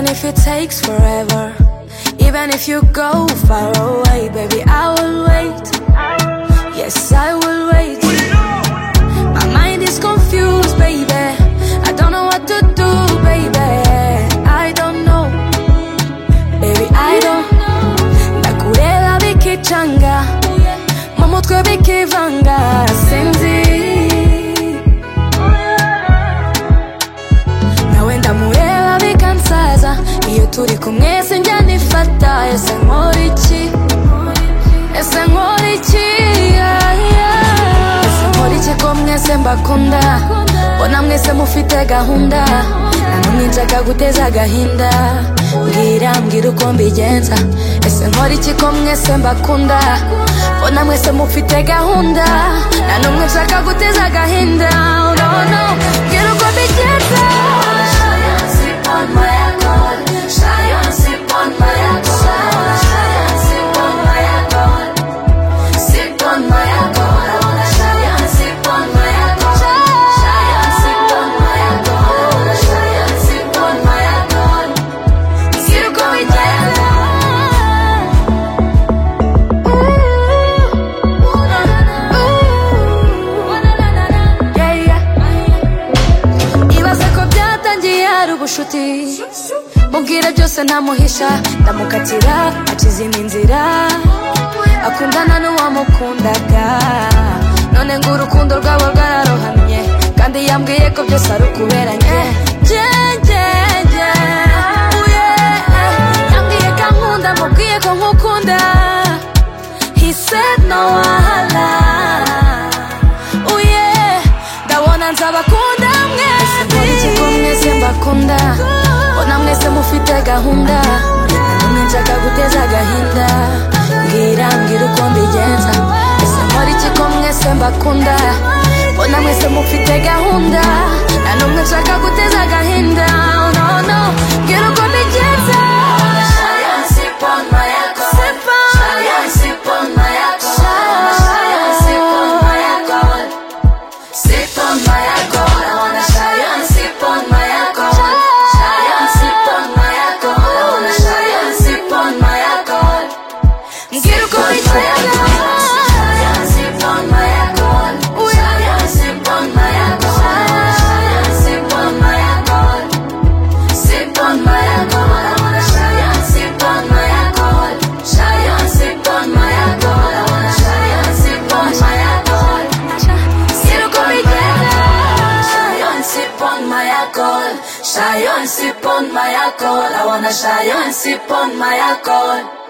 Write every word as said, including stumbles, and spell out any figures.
Even if it takes forever, even if you go far away, baby, I will wait. Yes, I will wait. My mind is confused, baby. I don't know what to do, baby. I don't know, baby, I don't. Ndakureba bikichanga, mumutwe bikivanga, sinzi. Nawe ndamureba bikansaza, iyo turi kumwe sinjya nifata. Ese nkora iki? Ese nkora iki? Ese nkora iki ko mwese mbakunda, mbona mwese mufite gahunda, nanumwe nshaka guteza agahinda. Mbwira mbwira uko mbigenza. Ese nkora iki ko mwese mbakunda, mbona mwese mufite gahunda, nanumwe nshaka guteza agahinda. Oh no no, mbwira uko mbigenza. Ubushuti mubwira byose ntamuhisha, ndamukatira akizima inzira, akundana n'uwamukundaga, none ngo urukundo rwabo rwararohamye, kandi yambwiye ko byose ari ukuberanye. Yambwiye ko ankunda, mubwiye ko nkukunda. He said no wahala. Oh yeah, ndabona nzabakunda mwese mbakunda, mbona mwese mufite gahunda, nanumwe nshaka guteza agahinda. Mbwira mbwira uko mbigenza. Ese nkora iki ko mwese mbakunda, mbona mwese mufite gahunda, nanumwe nshaka guteza agahinda. Oh no no, mbwira uko mbigenza. Shy and sip on my alcohol. I wanna shy and sip on my alcohol.